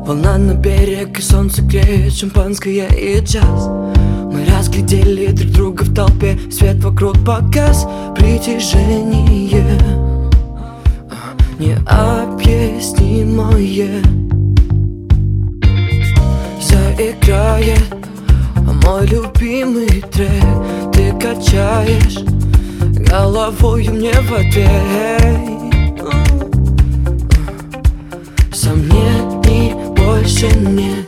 Волна на берег и солнце греет, шампанское и джаз. Мы разглядели друг друга в толпе, свет вокруг погас. Притяжение необъяснимое заиграет мой любимый трек. Ты качаешь головою мне в ответ. Сомнений больше нет.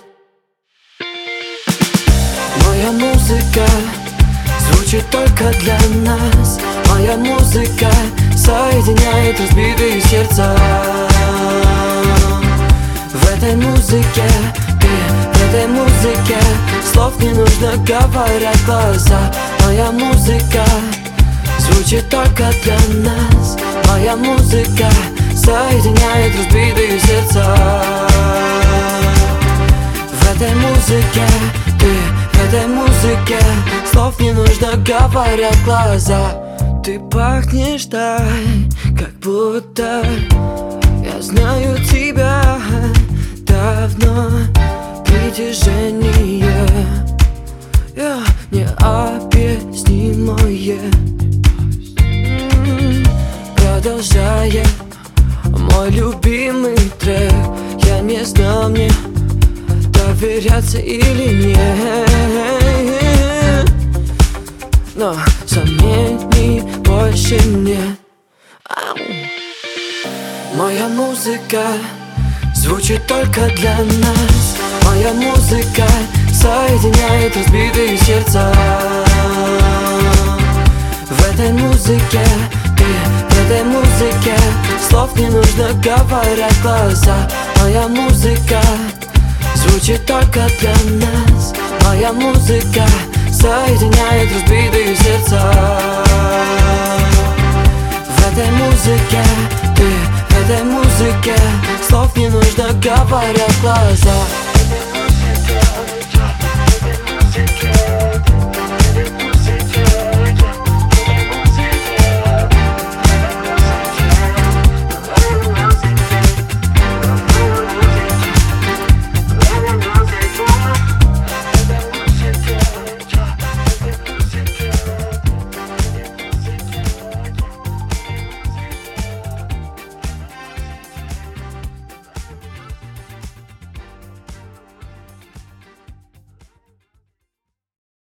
Моя музыка звучит только для нас. Моя музыка соединяет разбитые сердца. В этой музыке ты, в этой музыке слов не нужно, говорят глаза. Моя музыка звучит только для нас. Моя музыка соединяет разбитые сердца. В этой музыке ты, в этой музыке слов не нужно, говорят глаза. Ты пахнешь так, как будто я знаю тебя давно. Притяжение необъяснимое продолжает мой любимый трек. Я не знал, мне доверяться или нет, но сомнений больше нет. Моя музыка звучит только для нас. Моя музыка соединяет разбитые сердца. В этой музыке ты, в этой музыке слов не нужно, говорят глаза. Моя музыка звучит только для нас. Моя музыка соединяет разбитые сердца. В этой музыке ты, в этой музыке слов не нужно, говорят глаза.